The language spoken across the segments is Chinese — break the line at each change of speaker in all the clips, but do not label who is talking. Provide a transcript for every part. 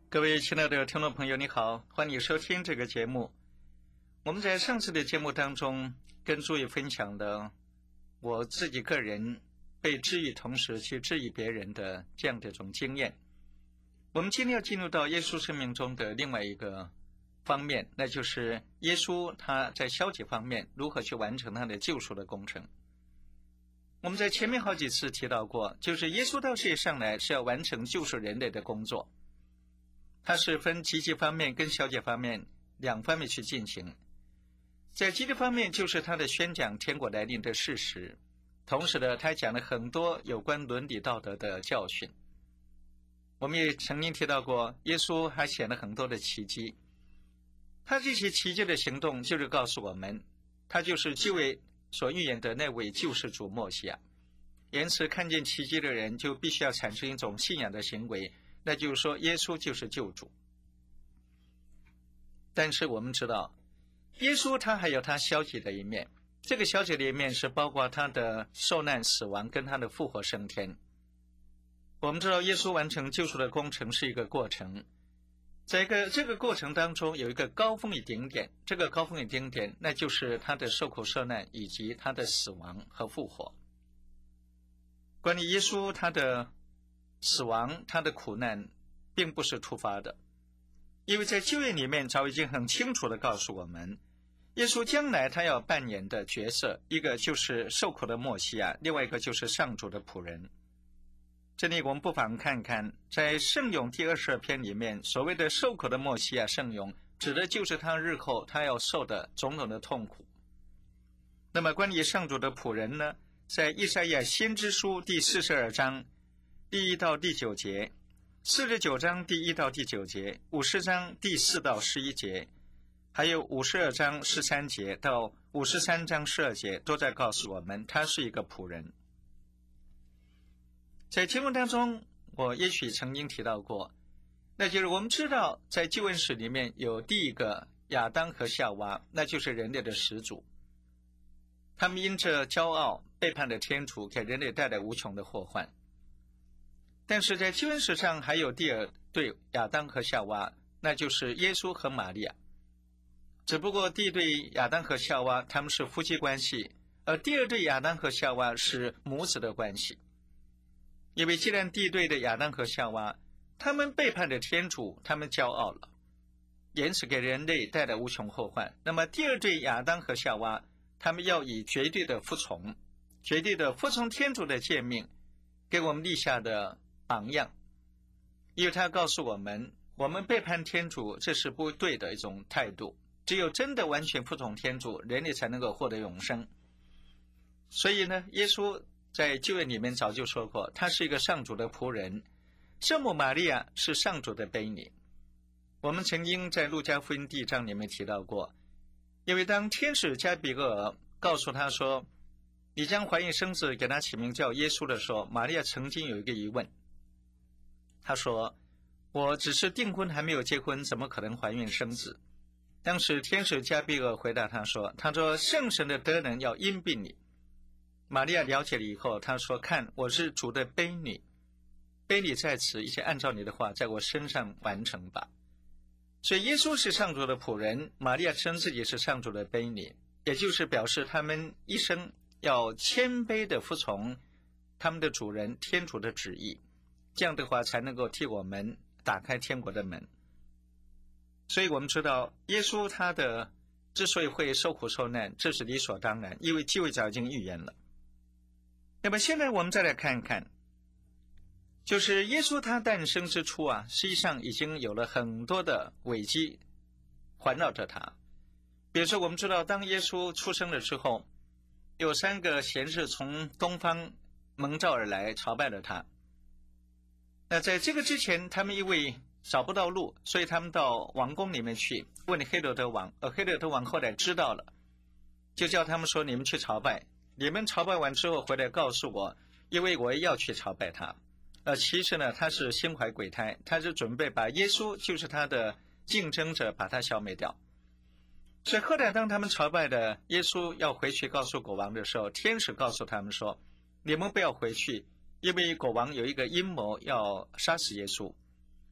各位亲爱的听众朋友，你好，欢迎收听这个节目。我们在上次的节目当中跟诸位分享的我自己个人被治愈同时去治愈别人的这样的一种经验。我们今天要进入到耶稣生命中的另外一个方面，那就是耶稣他在消极方面如何去完成他的救赎的工程。我们在前面好几次提到过，就是耶稣到世界上来是要完成救赎人类的工作，它是分积极方面跟消极方面两方面去进行。在积极方面就是他的宣讲天国来临的事实，同时呢他讲了很多有关伦理道德的教训。我们也曾经提到过，耶稣还显了很多的奇迹，他这些奇迹的行动就是告诉我们，他就是旧约所预言的那位救世主默西亚。因此看见奇迹的人就必须要产生一种信仰的行为，那就是说耶稣就是救主。但是我们知道耶稣他还有他消极的一面，这个消极的一面是包括他的受难死亡跟他的复活升天。我们知道耶稣完成救赎的工程是一个过程，在这个过程当中有一个高峰与顶点，这个高峰与顶点那就是他的受苦受难以及他的死亡和复活。关于耶稣他的死亡他的苦难并不是突发的，因为在旧约里面早已经很清楚地告诉我们，耶稣将来他要扮演的角色，一个就是受苦的默西亚，另外一个就是上主的仆人。这里我们不妨看看，在圣咏第22篇里面，所谓的受苦的默西亚圣咏指的就是他日后他要受的种种的痛苦。那么关于上主的仆人呢，在以赛亚先知书第42章第1到第9节，49章第1到第9节，50章第4到11节，还有52章13节到53章12节，都在告诉我们他是一个仆人。在经文当中我也许曾经提到过，那就是我们知道在救恩史里面有第一个亚当和夏娃，那就是人类的始祖，他们因着骄傲背叛了天主，给人类带来无穷的祸患。但是在救恩史上还有第二对亚当和夏娃，那就是耶稣和玛利亚。只不过第一对亚当和夏娃他们是夫妻关系，而第二对亚当和夏娃是母子的关系。因为既然第一对的亚当和夏娃他们背叛了天主，他们骄傲了，因此给人类带来无穷后患，那么第二对亚当和夏娃他们要以绝对的服从天主的诫命，给我们立下的榜样。因为他告诉我们，我们背叛天主这是不对的一种态度，只有真的完全服从天主，人类才能够获得永生。所以呢，耶稣在旧约里面早就说过，他是一个上主的仆人。圣母玛利亚是上主的婢女。我们曾经在路加福音第1章里面提到过，因为当天使加比厄尔告诉他说你将怀孕生子，给他起名叫耶稣的时候，玛利亚曾经有一个疑问，他说我只是订婚还没有结婚，怎么可能怀孕生子？当时天使加比厄尔回答他说圣神的德能要荫庇你。玛利亚了解了以后，她说看，我是主的婢女，婢女在此，一切按照你的话在我身上完成吧。所以耶稣是上主的仆人，玛利亚称自己是上主的婢女，也就是表示他们一生要谦卑的服从他们的主人天主的旨意，这样的话才能够替我们打开天国的门。所以我们知道耶稣他的之所以会受苦受难，这是理所当然，因为旧约早已经预言了。那么现在我们再来看看，就是耶稣他诞生之初啊，实际上已经有了很多的危机环绕着他。比如说我们知道，当耶稣出生了之后，有3个贤士从东方蒙召而来朝拜了他。那在这个之前，他们因为找不到路，所以他们到王宫里面去问黑落德王，而黑落德王后来知道了，就叫他们说，你们去朝拜，你们朝拜完之后回来告诉我，因为我也要去朝拜他。其实呢，他是心怀鬼胎，他是准备把耶稣就是他的竞争者把他消灭掉。所以后来当他们朝拜的耶稣要回去告诉国王的时候，天使告诉他们说，你们不要回去，因为国王有一个阴谋要杀死耶稣。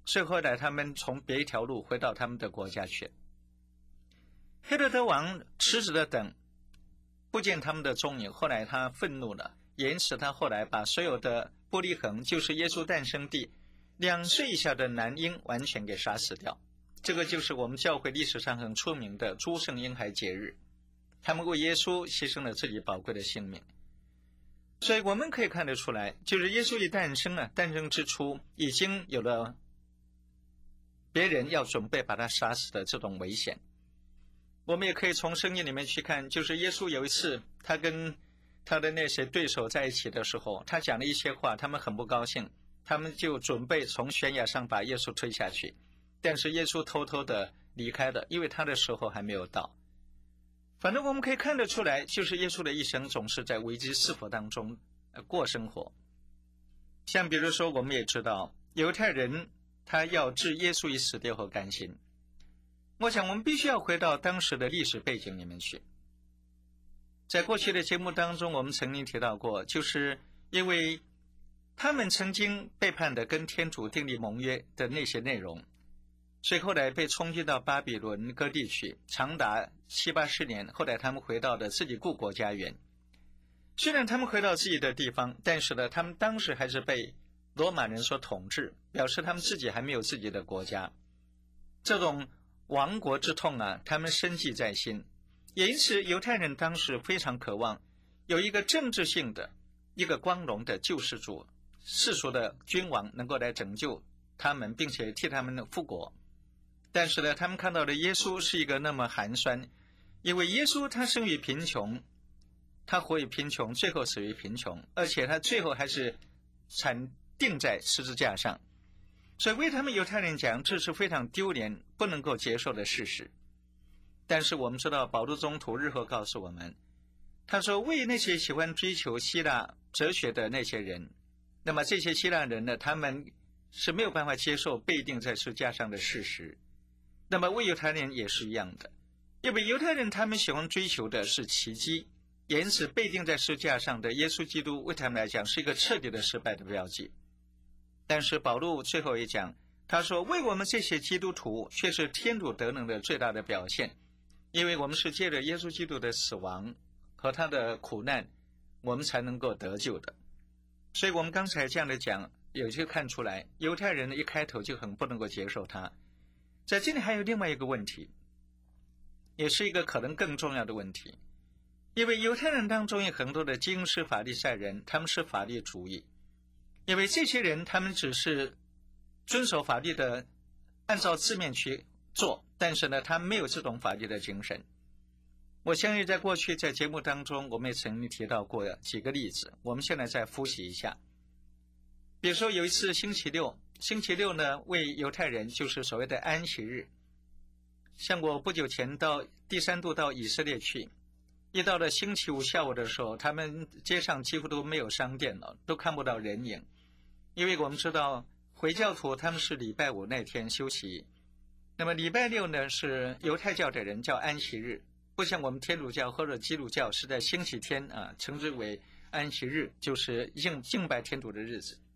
所以后来他们从别一条路回到他们的国家去。黑落德王迟迟的等，不见他们的踪影，后来他愤怒了，因此他后来把所有的伯利恒，就是耶稣诞生地2岁以下的男婴完全给杀死掉。这个就是我们教会历史上很出名的诸圣婴孩节日，他们为耶稣牺牲了自己宝贵的性命。所以我们可以看得出来，就是耶稣一诞生诞生之初已经有了别人要准备把他杀死的这种危险。我们也可以从圣经里面去看，就是耶稣有一次他跟他的那些对手在一起的时候，他讲了一些话，他们很不高兴，他们就准备从悬崖上把耶稣推下去，但是耶稣偷偷的离开了，因为他的时候还没有到。反正我们可以看得出来，就是耶稣的一生总是在危机四伏当中过生活。像比如说，我们也知道犹太人他要置耶稣于死地后甘心。我想我们必须要回到当时的历史背景里面去。在过去的节目当中，我们曾经提到过，就是因为他们曾经背叛的跟天主订立盟约的那些内容，所以后来被冲击到巴比伦各地去，长达70-80年。后来他们回到了自己故国家园。虽然他们回到自己的地方，但是呢，他们当时还是被罗马人所统治，表示他们自己还没有自己的国家。这种亡国之痛他们深记在心。也因此犹太人当时非常渴望有一个政治性的、一个光荣的救世主、世俗的君王能够来拯救他们，并且替他们复国。但是呢，他们看到的耶稣是一个那么寒酸，因为耶稣他生于贫穷，他活于贫穷，最后死于贫穷，而且他最后还是惨钉在十字架上。所以为他们犹太人讲，这是非常丢脸、不能够接受的事实。但是我们知道保禄宗徒日后告诉我们，他说为那些喜欢追求希腊哲学的那些人，那么这些希腊人呢，他们是没有办法接受被钉在十字架上的事实。那么为犹太人也是一样的，因为犹太人他们喜欢追求的是奇迹，因此被钉在十字架上的耶稣基督为他们来讲是一个彻底的失败的标记。但是保禄最后也讲，他说为我们这些基督徒却是天主德能的最大的表现，因为我们是借着耶稣基督的死亡和他的苦难，我们才能够得救的。所以我们刚才这样的讲，有些看出来犹太人一开头就很不能够接受他。在这里还有另外一个问题，也是一个可能更重要的问题，因为犹太人当中有很多的经师法利赛人，他们是法律主义，因为这些人他们只是遵守法律的，按照字面去做，但是呢，他没有这种法律的精神。我相信在过去在节目当中，我们也曾经提到过几个例子，我们现在再复习一下。比如说有一次星期六呢，为犹太人就是所谓的安息日。像我不久前到第3度到以色列去，一到了星期五下午的时候，他们街上几乎都没有商店了，都看不到人影。因为我们知道回教徒他们是礼拜五那天休息，那么礼拜六呢是犹太教的人叫安息日，不像我们天主教或者基督教是在星期天称之为安息日，就是敬拜天主的日子。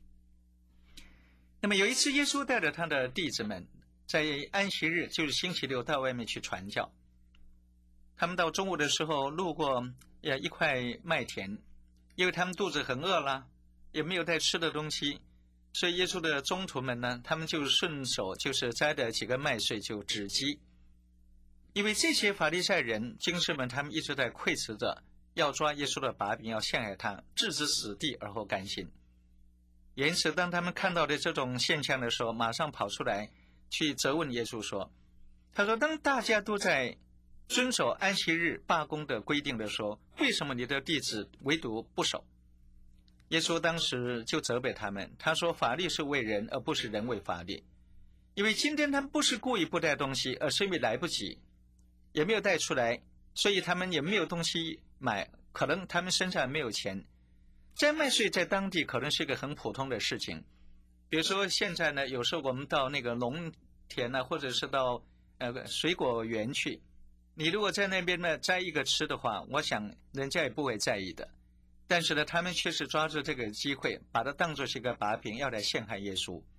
那么有一次耶稣带着他的弟子们在安息日，就是星期六到外面去传教。他们到中午的时候路过一块麦田，因为他们肚子很饿了，也没有带吃的东西，所以耶稣的宗徒们呢，他们就顺手就是摘了几个麦穗就止饥。因为这些法利赛人经师们他们一直在窥伺着，要抓耶稣的把柄，要陷害他，置之死地而后甘心。因此当他们看到的这种现象的时候，马上跑出来去责问耶稣说，他说当大家都在遵守安息日罢工的规定的时候，为什么你的弟子唯独不守？耶稣当时就责备他们，他说法律是为人而不是人为法律。因为今天他们不是故意不带东西，而是因为来不及，也没有带出来，所以他们也没有东西买，可能他们身上没有钱。摘麦穗在当地可能是一个很普通的事情。比如说现在呢，有时候我们到那个农田或者是到水果园去，你如果在那边呢摘一个吃的话，我想人家也不会在意的。但是呢，他们却是抓住这个机会，把它当作是一个把柄，要来陷害耶稣。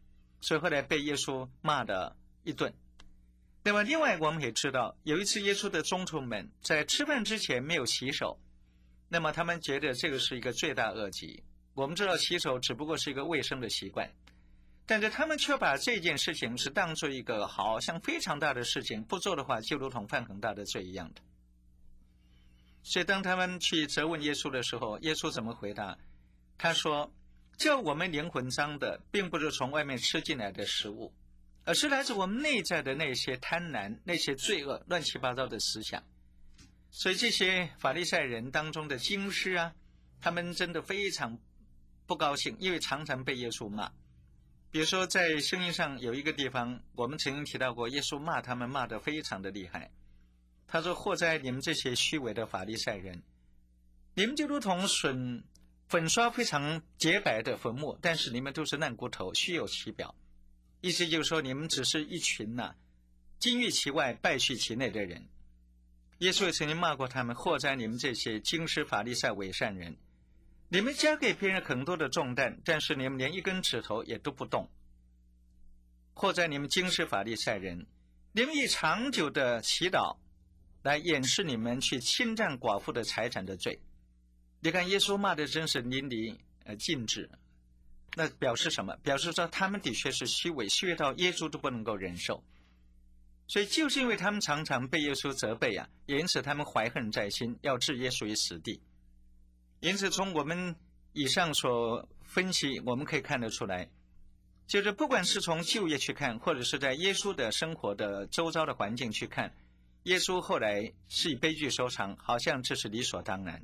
所以后来被耶稣骂了一顿。那么另外我们也知道，有一次耶稣的宗徒们在吃饭之前没有洗手，那么他们觉得这个是一个罪大恶极。我们知道洗手只不过是一个卫生的习惯，但是他们却把这件事情是当作一个好像非常大的事情，不做的话就如同犯很大的罪一样的。所以当他们去责问耶稣的时候，耶稣怎么回答？他说，叫我们灵魂脏的并不是从外面吃进来的食物，而是来自我们内在的那些贪婪、那些罪恶、乱七八糟的思想。所以这些法利赛人当中的经师啊，他们真的非常不高兴，因为常常被耶稣骂。比如说在圣经上有一个地方，我们曾经提到过，耶稣骂他们骂得非常的厉害。他说，祸哉你们这些虚伪的法利赛人，你们就如同粉刷非常洁白的坟墓，但是你们都是烂骨头，虚有其表。意思就是说，你们只是一群金玉其外败絮其内的人。耶稣也曾经骂过他们，祸哉你们这些经师法利赛伪善人，你们加给别人很多的重担，但是你们连一根指头也都不动。祸哉你们经师法利赛人，你们以长久的祈祷来掩饰你们去侵占寡妇的财产的罪。你看耶稣骂的真是淋漓尽致，那表示什么？表示说他们的确是虚伪到耶稣都不能够忍受。所以就是因为他们常常被耶稣责备也因此他们怀恨在心，要置耶稣于死地。因此从我们以上所分析，我们可以看得出来，就是不管是从就业去看，或者是在耶稣的生活的周遭的环境去看，耶稣后来是以悲剧收场，好像这是理所当然。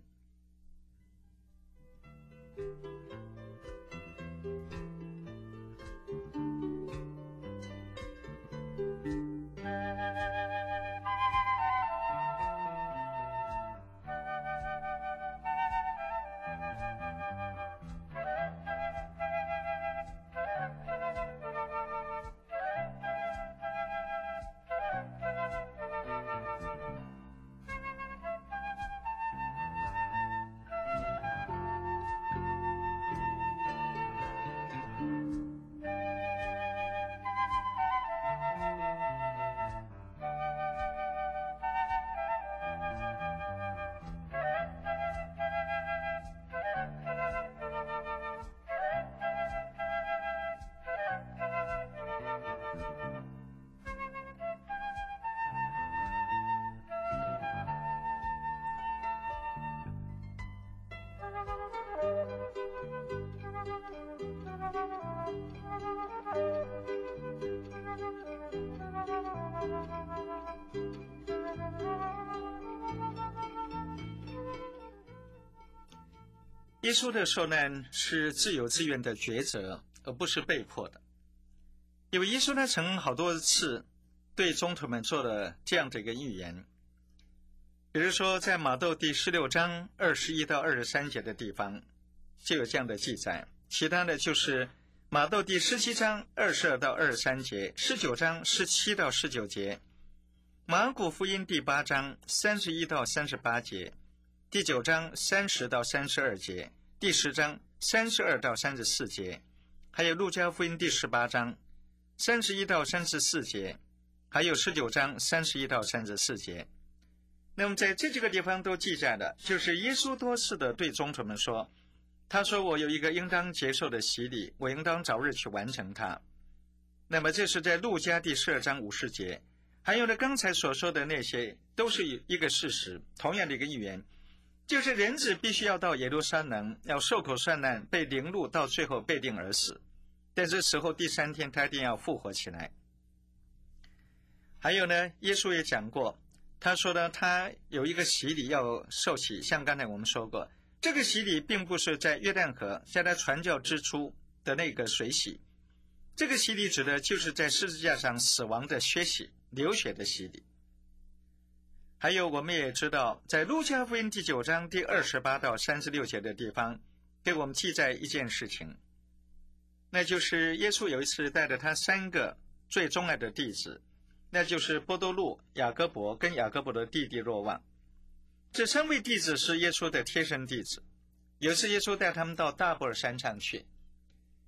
耶稣的受难是自由自愿的抉择，而不是被迫的。因为耶稣他曾好多次对宗徒们做了这样的一个预言，比如说在马窦第16章21到23节的地方就有这样的记载，其他的就是马窦第17章22到23节、19章17到19节、马可福音第8章31到38节、第9章30到32节、第10章32到34节，还有路加福音第18章31到34节，还有19章31到34节。那么在这几个地方都记载的，就是耶稣多次的对宗徒们说，他说我有一个应当接受的洗礼，我应当早日去完成它。那么这是在路加第12章50节，还有呢刚才所说的那些都是一个事实，同样的一个预言，就是人子必须要到耶路撒冷，要受苦受难，被凌辱，到最后被钉而死，但是死后第3天他一定要复活起来。还有呢，耶稣也讲过，他说呢，他有一个洗礼要受洗，像刚才我们说过，这个洗礼并不是在约旦河在他传教之初的那个水洗，这个洗礼指的就是在十字架上死亡的血洗，流血的洗礼。还有我们也知道，在路加福音第9章第28到36节的地方给我们记载一件事情，那就是耶稣有一次带着他3个最钟爱的弟子，那就是伯多禄、雅各伯跟雅各伯的弟弟若望。这3位弟子是耶稣的贴身弟子。有一次耶稣带他们到大伯尔山上去，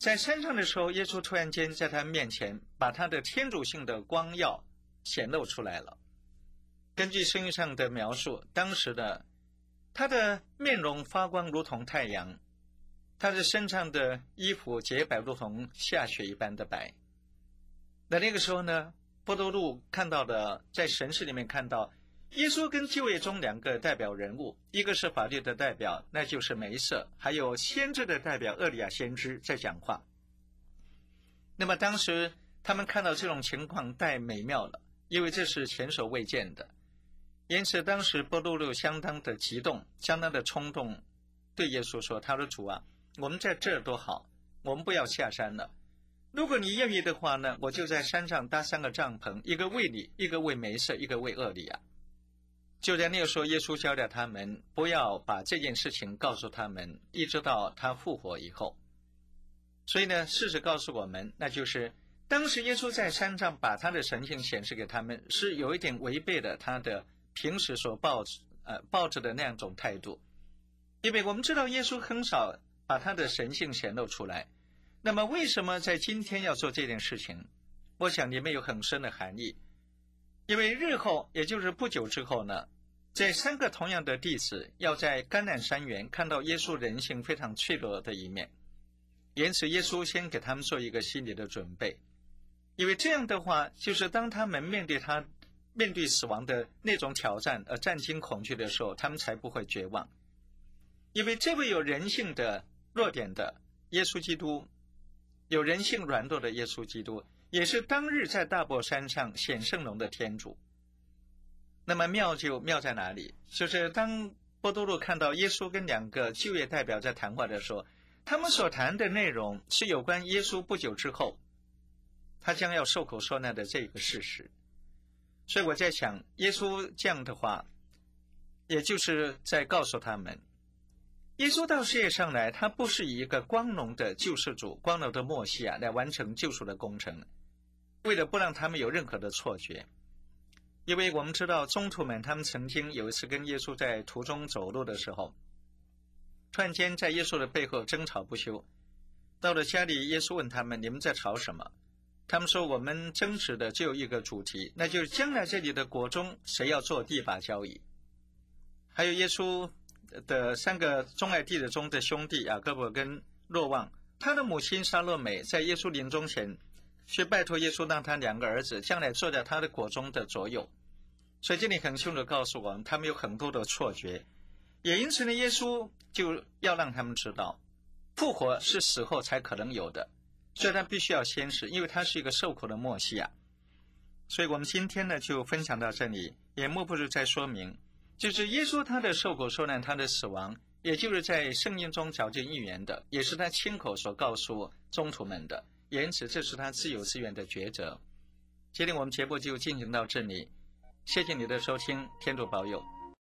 在山上的时候，耶稣突然间在他面前把他的天主性的光耀显露出来了。根据圣经上的描述，当时的他的面容发光如同太阳，他的身上的衣服洁白如同下雪一般的白。那个时候呢，伯多禄看到的，在神视里面看到耶稣跟旧约中两个代表人物，一个是法律的代表，那就是梅瑟，还有先知的代表厄里亚先知在讲话。那么当时他们看到这种情况太美妙了，因为这是前所未见的。因此当时伯多禄相当的激动，相当的冲动，对耶稣说，他说，主啊，我们在这儿多好，我们不要下山了。如果你愿意的话呢，我就在山上搭3个帐篷，一个为你，一个为梅瑟，一个为厄里亚。就在那个时候，耶稣教导他们不要把这件事情告诉他们，一直到他复活以后。所以呢，事实告诉我们，那就是当时耶稣在山上把他的神性显示给他们，是有一点违背了他的平时所抱着的那样一种态度。因为我们知道耶稣很少把他的神性显露出来，那么为什么在今天要做这件事情？我想里面有很深的含义。因为日后，也就是不久之后呢，这3个同样的弟子要在橄榄山园看到耶稣人性非常脆弱的一面，因此耶稣先给他们做一个心理的准备。因为这样的话，就是当他们面对死亡的那种挑战而战惊恐惧的时候，他们才不会绝望。因为这位有人性的弱点的耶稣基督，有人性软弱的耶稣基督，也是当日在大伯山上显圣容的天主。那么妙就妙在哪里？就是当伯多禄看到耶稣跟2个旧约代表在谈话的时候，他们所谈的内容是有关耶稣不久之后他将要受苦受难的这个事实。所以我在想，耶稣这样的话，也就是在告诉他们，耶稣到世界上来，他不是以一个光荣的救世主、光荣的默西亚来完成救赎的工程，为了不让他们有任何的错觉。因为我们知道宗徒们他们曾经有一次跟耶稣在途中走路的时候，突然间在耶稣的背后争吵不休。到了家里，耶稣问他们，你们在吵什么？他们说，我们争执的只有一个主题，那就是将来这里的国中谁要做第一把交椅。还有耶稣的3个钟爱弟子中的兄弟雅各伯跟若望，他的母亲撒洛美在耶稣临终前去拜托耶稣，让他2个儿子将来坐在他的国中的左右。所以这里很清楚地告诉我们，他们有很多的错觉。也因此呢，耶稣就要让他们知道，复活是死后才可能有的，所以他必须要先死，因为他是一个受苦的默西亚。所以我们今天呢就分享到这里，也莫不是在说明，就是耶稣他的受苦受难，他的死亡，也就是在圣经中早就预言的，也是他亲口所告诉宗徒们的，因此这是他自有自愿的抉择。今天我们节目就进行到这里，谢谢你的收听，天主保佑。